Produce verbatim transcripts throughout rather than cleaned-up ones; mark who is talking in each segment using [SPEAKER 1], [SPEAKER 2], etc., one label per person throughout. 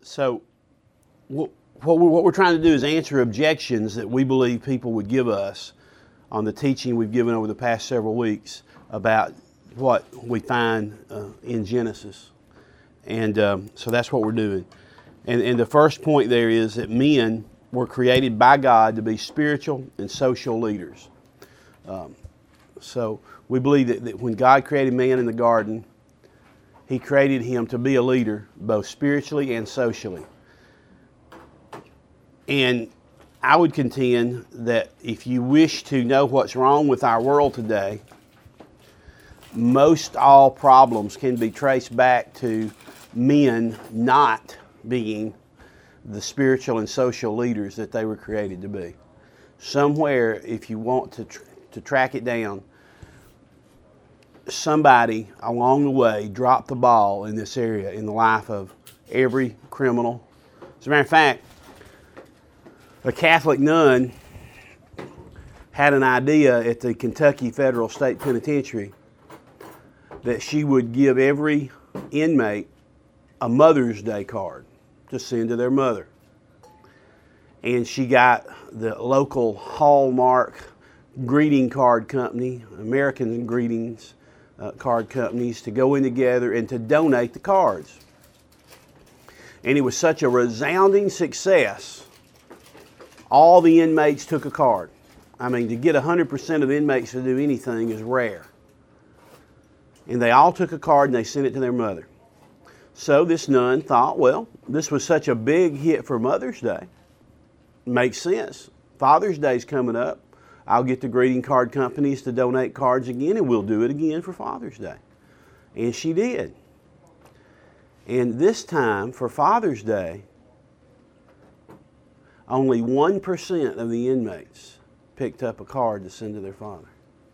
[SPEAKER 1] So what, what, we're, what we're trying to do is answer objections that we believe people would give us on the teaching we've given over the past several weeks about what we find uh, in Genesis. And um, so that's what we're doing. And, and the first point there is that men were created by God to be spiritual and social leaders. Um, so we believe that, that when God created man in the garden, He created him to be a leader, both spiritually and socially. And I would contend that if you wish to know what's wrong with our world today, most all problems can be traced back to men not being the spiritual and social leaders that they were created to be. Somewhere, if you want to tr- to track it down, somebody along the way dropped the ball in this area in the life of every criminal. As a matter of fact, a Catholic nun had an idea at the Kentucky Federal State Penitentiary that she would give every inmate a Mother's Day card to send to their mother. And she got the local Hallmark greeting card company, American Greetings uh, card companies, to go in together and to donate the cards. And it was such a resounding success, all the inmates took a card. I mean, to get one hundred percent of inmates to do anything is rare. And they all took a card and they sent it to their mother. So this nun thought, well, this was such a big hit for Mother's Day. Makes sense. Father's Day's coming up. I'll get the greeting card companies to donate cards again, and we'll do it again for Father's Day. And she did. And this time, for Father's Day, only one percent of the inmates picked up a card to send to their father.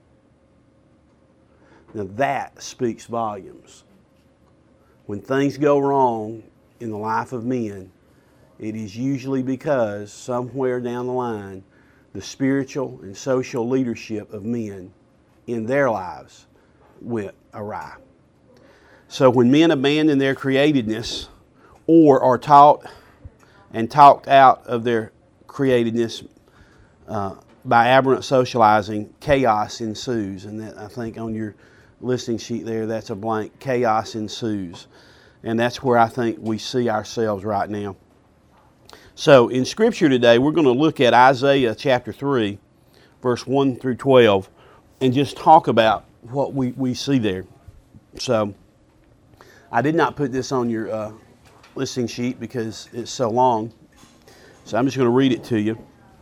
[SPEAKER 1] Now that speaks volumes. When things go wrong in the life of men, it is usually because somewhere down the line, the spiritual and social leadership of men in their lives went awry. So when men abandon their createdness or are taught and talked out of their createdness uh, by aberrant socializing, chaos ensues. And that, I think on your listing sheet there, that's a blank. Chaos ensues. And that's where I think we see ourselves right now. So in Scripture today, we're going to look at Isaiah chapter three, verse one through twelve, and just talk about what we, we see there. So I did not put this on your uh, listing sheet because it's so long. So I'm just going to read it to you.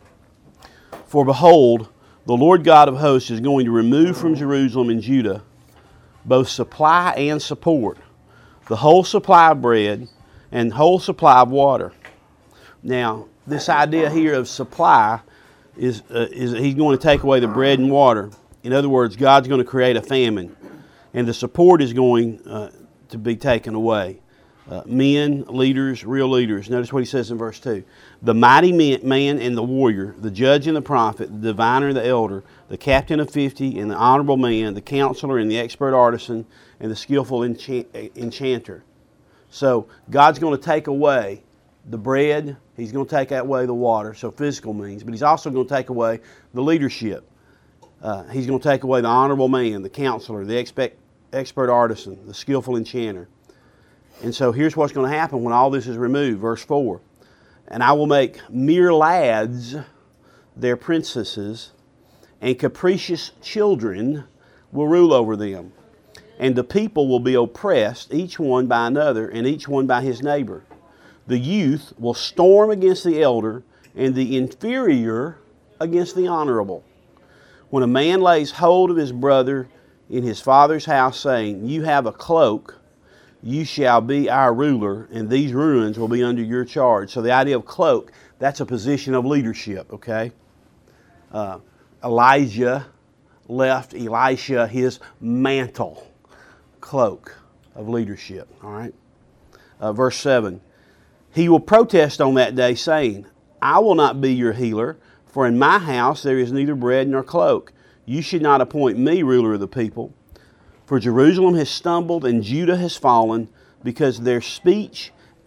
[SPEAKER 1] For behold, the Lord God of hosts is going to remove from Jerusalem and Judah both supply and support, the whole supply of bread and whole supply of water. Now, this idea here of supply is, uh, is He's going to take away the bread and water. In other words, God's going to create a famine, and the support is going uh, to be taken away. Uh, men, leaders, real leaders. Notice what He says in verse two. The mighty man and the warrior, the judge and the prophet, the diviner and the elder, the captain of fifty and the honorable man, the counselor and the expert artisan, and the skillful enchant- enchanter. So God's going to take away the bread. He's going to take away the water, so physical means. But He's also going to take away the leadership. Uh, he's going to take away the honorable man, the counselor, the expect, expert artisan, the skillful enchanter. And so here's what's going to happen when all this is removed. Verse four. And I will make mere lads their princesses, and capricious children will rule over them. And the people will be oppressed, each one by another, and each one by his neighbor. The youth will storm against the elder, and the inferior against the honorable. When a man lays hold of his brother in his father's house, saying, You have a cloak, you shall be our ruler, and these ruins will be under your charge. So the idea of cloak, that's a position of leadership, okay? Uh, Elijah left Elisha his mantle, cloak of leadership, all right? Uh, verse seven. He will protest on that day, saying, I will not be your healer, for in my house there is neither bread nor cloak. You should not appoint me ruler of the people. For Jerusalem has stumbled and Judah has fallen, because their speech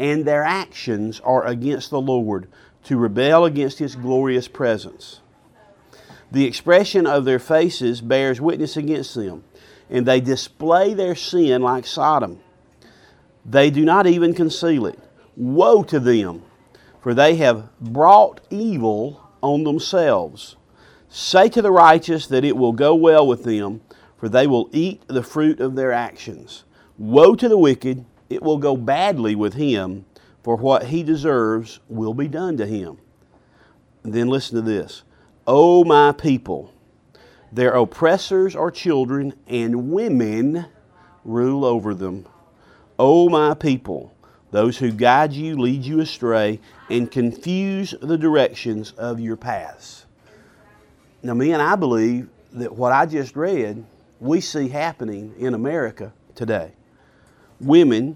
[SPEAKER 1] and their actions are against the Lord, to rebel against His glorious presence. The expression of their faces bears witness against them, and they display their sin like Sodom. They do not even conceal it. Woe to them, for they have brought evil on themselves. Say to the righteous that it will go well with them, for they will eat the fruit of their actions. Woe to the wicked, it will go badly with him, for what he deserves will be done to him. And then listen to this. O my people, their oppressors are children, and women rule over them. O my people, those who guide you lead you astray and confuse the directions of your paths. Now, me and I believe that what I just read, we see happening in America today. Women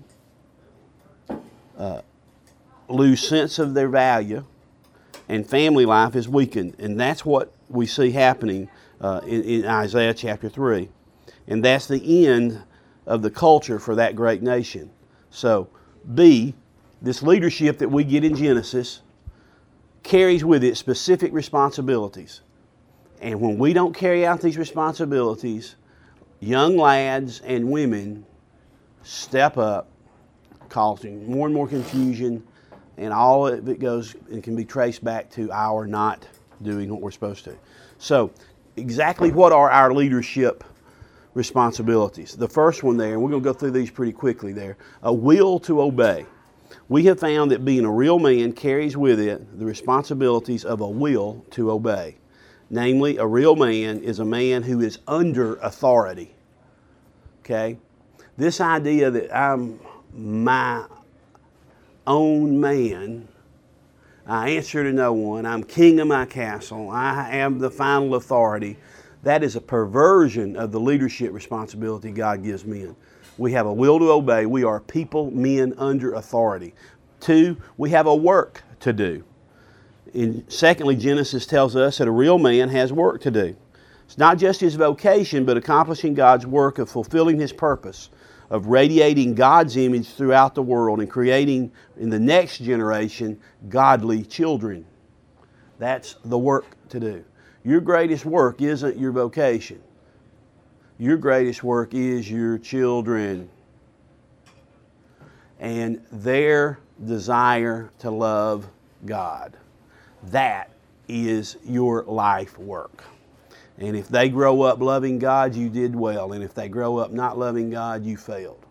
[SPEAKER 1] uh, lose sense of their value, and family life is weakened. And that's what we see happening uh, in, in Isaiah chapter three. And that's the end of the culture for that great nation. So, B, this leadership that we get in Genesis carries with it specific responsibilities. And when we don't carry out these responsibilities, young lads and women step up, causing more and more confusion, and all of it goes and can be traced back to our not doing what we're supposed to. So, exactly what are our leadership responsibilities? The first one there, and we're going to go through these pretty quickly there, a will to obey. We have found that being a real man carries with it the responsibilities of a will to obey. Namely, a real man is a man who is under authority. Okay? This idea that I'm my own man, I answer to no one, I'm king of my castle, I am the final authority, that is a perversion of the leadership responsibility God gives men. We have a will to obey. We are people, men under authority. Two, we have a work to do. And secondly, Genesis tells us that a real man has work to do. It's not just his vocation, but accomplishing God's work of fulfilling His purpose, of radiating God's image throughout the world and creating in the next generation godly children. That's the work to do. Your greatest work isn't your vocation. Your greatest work is your children and their desire to love God. That is your life work. And if they grow up loving God, you did well. And if they grow up not loving God, you failed.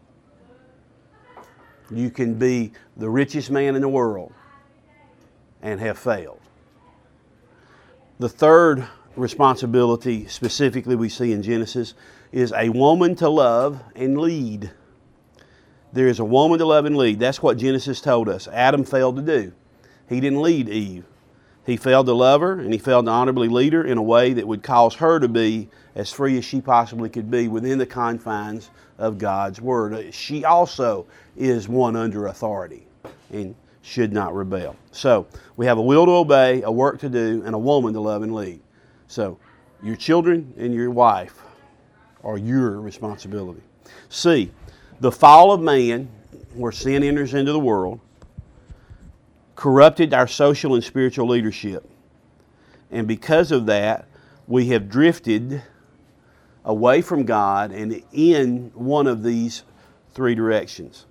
[SPEAKER 1] You can be the richest man in the world and have failed. The third responsibility specifically we see in Genesis is a woman to love and lead. There is a woman to love and lead. That's what Genesis told us. Adam failed to do. He didn't lead Eve. He failed to love her, and he failed to honorably lead her in a way that would cause her to be as free as she possibly could be within the confines of God's Word. She also is one under authority and should not rebel. So we have a will to obey, a work to do, and a woman to love and lead. So your children and your wife are your responsibility. C, the fall of man, where sin enters into the world, corrupted our social and spiritual leadership. And because of that, we have drifted away from God and in one of these three directions.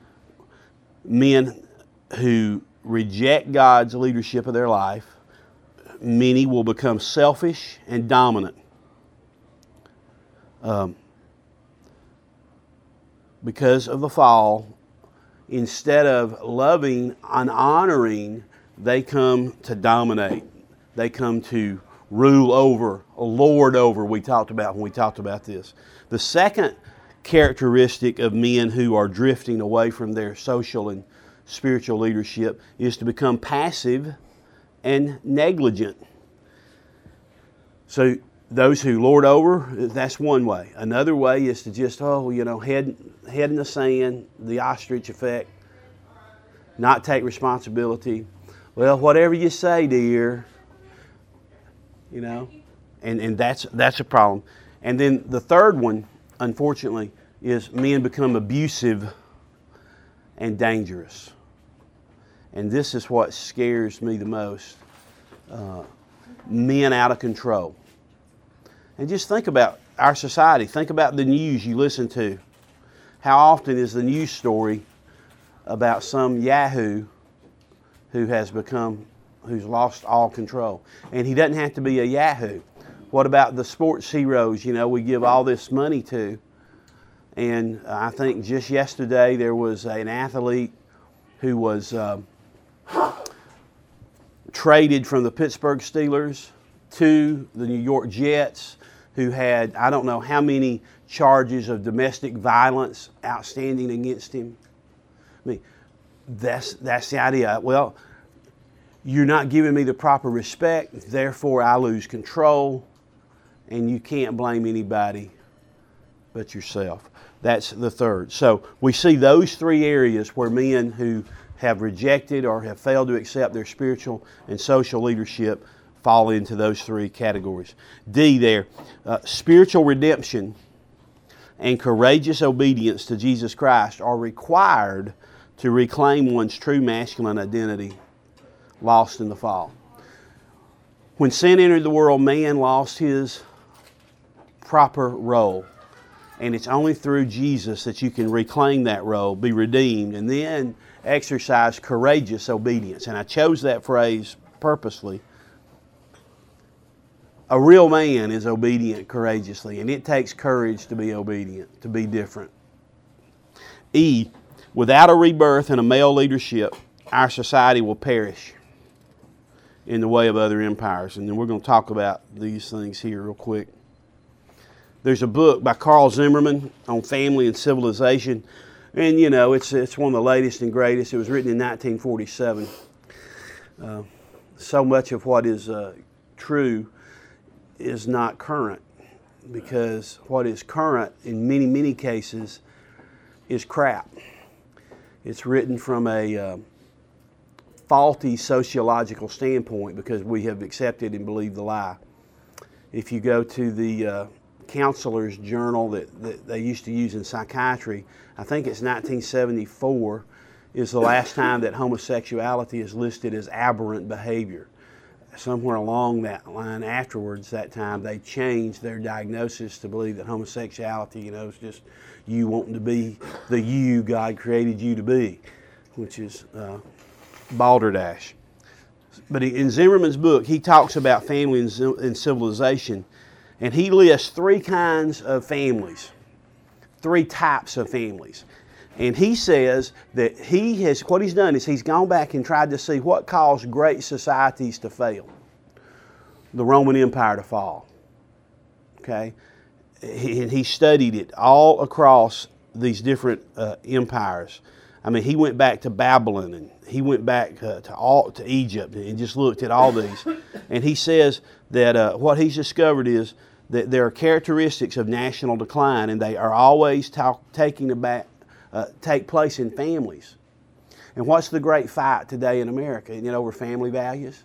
[SPEAKER 1] Men who reject God's leadership of their life, many will become selfish and dominant. Um, because of the fall, instead of loving and honoring, they come to dominate. They come to rule over, lord over, we talked about when we talked about this. The second characteristic of men who are drifting away from their social and spiritual leadership is to become passive and negligent. So those who lord over, that's one way. Another way is to just, oh, you know, head, head in the sand, the ostrich effect, not take responsibility. Well, whatever you say, dear, you know, and, and that's, that's a problem. And then the third one, unfortunately, is men become abusive and dangerous. And this is what scares me the most. Uh, men out of control. And just think about our society. Think about the news you listen to. How often is the news story about some yahoo who has become, who's lost all control? And he doesn't have to be a yahoo. What about the sports heroes, you know, we give all this money to? And I think just yesterday there was an athlete who was uh, traded from the Pittsburgh Steelers to the New York Jets, who had, I don't know how many charges of domestic violence outstanding against him. I mean, that's, that's the idea. Well, you're not giving me the proper respect, therefore I lose control, and you can't blame anybody but yourself. That's the third. So we see those three areas where men who have rejected or have failed to accept their spiritual and social leadership fall into those three categories. D there, uh, spiritual redemption and courageous obedience to Jesus Christ are required to reclaim one's true masculine identity lost in the fall. When sin entered the world, man lost his proper role. And it's only through Jesus that you can reclaim that role, be redeemed, and then exercise courageous obedience. And I chose that phrase purposely. A real man is obedient courageously, and it takes courage to be obedient, to be different. E, without a rebirth and a male leadership, our society will perish in the way of other empires. And then we're going to talk about these things here real quick. There's a book by Carl Zimmerman on family and civilization. And, you know, it's it's one of the latest and greatest. It was written in nineteen forty-seven. Uh, so much of what is uh, true is not current, because what is current in many, many cases is crap. It's written from a uh, faulty sociological standpoint because we have accepted and believed the lie. If you go to the uh, counselor's journal that, that they used to use in psychiatry, I think it's nineteen seventy-four is the last time that homosexuality is listed as aberrant behavior. Somewhere along that line afterwards, that time, they changed their diagnosis to believe that homosexuality, you know, is just you wanting to be the you God created you to be, which is uh, balderdash. But in Zimmerman's book, he talks about family and civilization, and he lists three kinds of families, three types of families. And he says that he has, what he's done is he's gone back and tried to see what caused great societies to fail. The Roman Empire to fall. Okay? He, he studied it all across these different uh, empires. I mean, he went back to Babylon, and he went back uh, to all to Egypt, and just looked at all these. And he says that uh, what he's discovered is that there are characteristics of national decline, and they are always talk, taking about Uh, take place in families. And what's the great fight today in America? You know, over family values.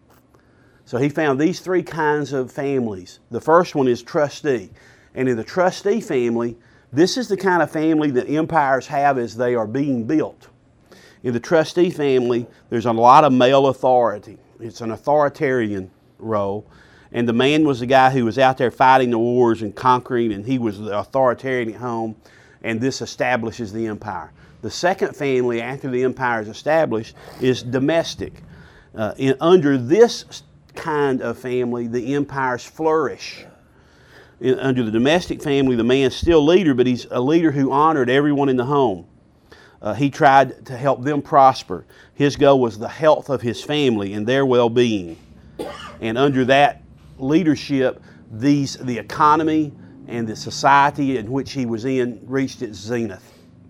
[SPEAKER 1] So he found these three kinds of families. The first one is trustee. And in the trustee family, this is the kind of family that empires have as they are being built. In the trustee family, there's a lot of male authority. It's an authoritarian role. And the man was the guy who was out there fighting the wars and conquering, and he was the authoritarian at home. And this establishes the empire. The second family after the empire is established is domestic. Uh, in, under this kind of family, the empires flourish. In, under the domestic family, the man's still leader, but he's a leader who honored everyone in the home. Uh, he tried to help them prosper. His goal was the health of his family and their well-being. And under that leadership, these the economy and the society in which he was in reached its zenith.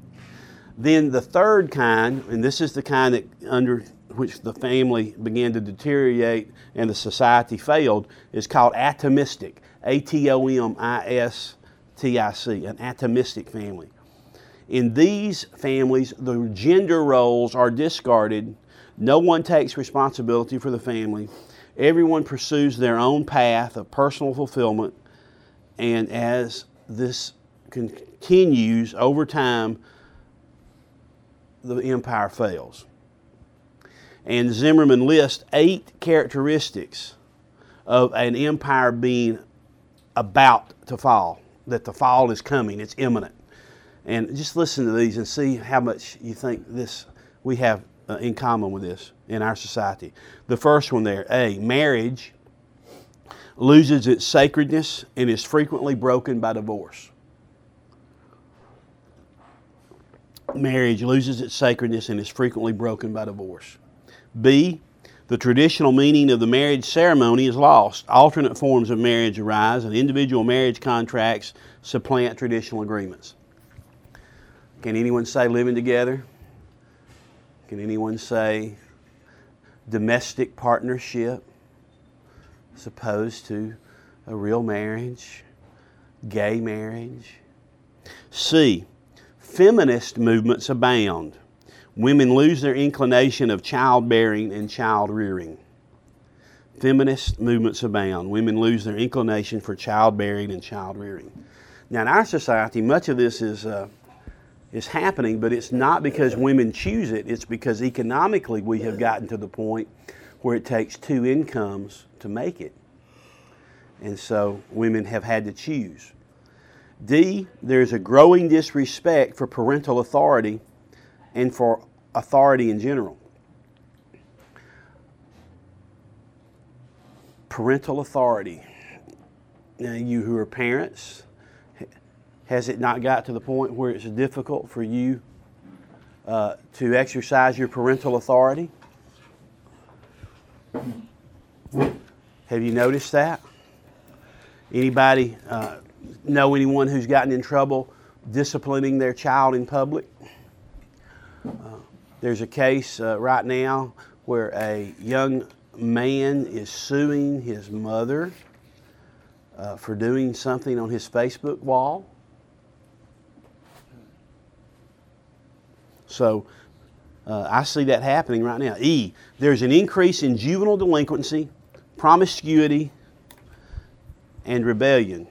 [SPEAKER 1] Then the third kind, and this is the kind that under which the family began to deteriorate and the society failed, is called atomistic. A T O M I S T I C, an atomistic family. In these families, the gender roles are discarded. No one takes responsibility for the family. Everyone pursues their own path of personal fulfillment. And as this continues over time, the empire fails. And Zimmerman lists eight characteristics of an empire being about to fall, that the fall is coming, it's imminent. And just listen to these and see how much you think this we have uh, in common with this in our society. The first one there, A, marriage loses its sacredness and is frequently broken by divorce. Marriage loses its sacredness and is frequently broken by divorce. B, the traditional meaning of the marriage ceremony is lost. Alternate forms of marriage arise and individual marriage contracts supplant traditional agreements. Can anyone say living together? Can anyone say domestic partnership as opposed to a real marriage, gay marriage? C, feminist movements abound. Women lose their inclination of childbearing and child rearing. Feminist movements abound. Women lose their inclination for childbearing and child rearing. Now, in our society, much of this is uh, is happening, but it's not because women choose it. It's because economically we have gotten to the point where it takes two incomes to make it. And so women have had to choose. D, there's a growing disrespect for parental authority and for authority in general. Parental authority. Now, you who are parents, has it not got to the point where it's difficult for you uh, to exercise your parental authority? Have you noticed that? Anybody uh, know anyone who's gotten in trouble disciplining their child in public? Uh, there's a case uh, right now where a young man is suing his mother uh, for doing something on his Facebook wall. So uh, I see that happening right now. E, there's an increase in juvenile delinquency, promiscuity, and rebellion.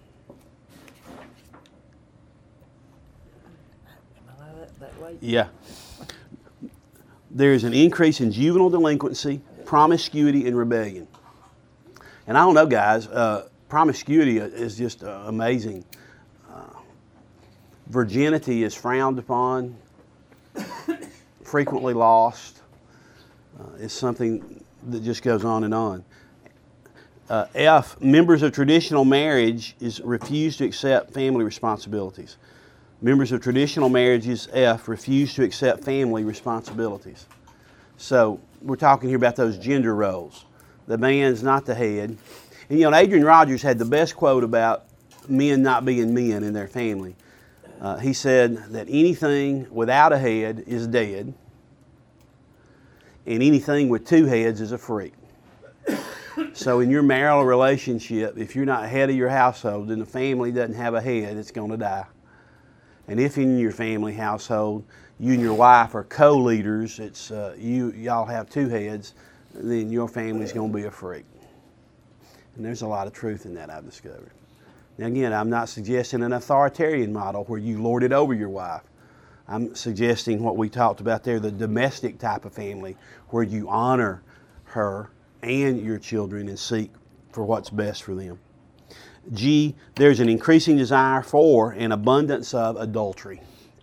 [SPEAKER 1] Yeah. There's an increase in juvenile delinquency, promiscuity, and rebellion. And I don't know, guys, uh, promiscuity is just uh, amazing. Uh, virginity is frowned upon, frequently lost. Uh, it's something that just goes on and on. Uh, F, members of traditional marriage is refuse to accept family responsibilities. Members of traditional marriages, F, refuse to accept family responsibilities. So we're talking here about those gender roles. The man's not the head. And you know, Adrian Rogers had the best quote about men not being men in their family. Uh, he said that anything without a head is dead, and anything with two heads is a freak. So in your marital relationship, if you're not head of your household and the family doesn't have a head, it's going to die. And if in your family household, you and your wife are co-leaders, it's uh, you y'all have two heads, then your family's going to be a freak. And there's a lot of truth in that, I've discovered. Now again, I'm not suggesting an authoritarian model where you lord it over your wife. I'm suggesting what we talked about there, the domestic type of family, where you honor her and your children and seek for what's best for them. G, there's an increasing desire for an abundance of adultery.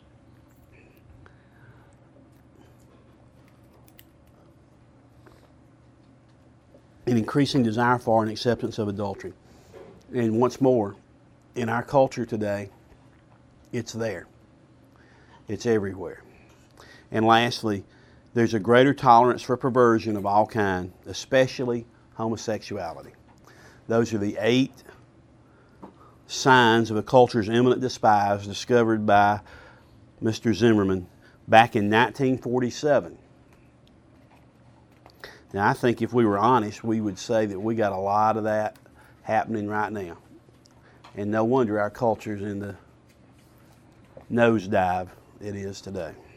[SPEAKER 1] An increasing desire for and acceptance of adultery. And once more, in our culture today, it's there. It's everywhere. And lastly, there's a greater tolerance for perversion of all kind, especially homosexuality. Those are the eight signs of a culture's imminent despise discovered by Mister Zimmerman back in nineteen forty-seven. Now, I think if we were honest, we would say that we got a lot of that happening right now. And no wonder our culture's in the nosedive it is today.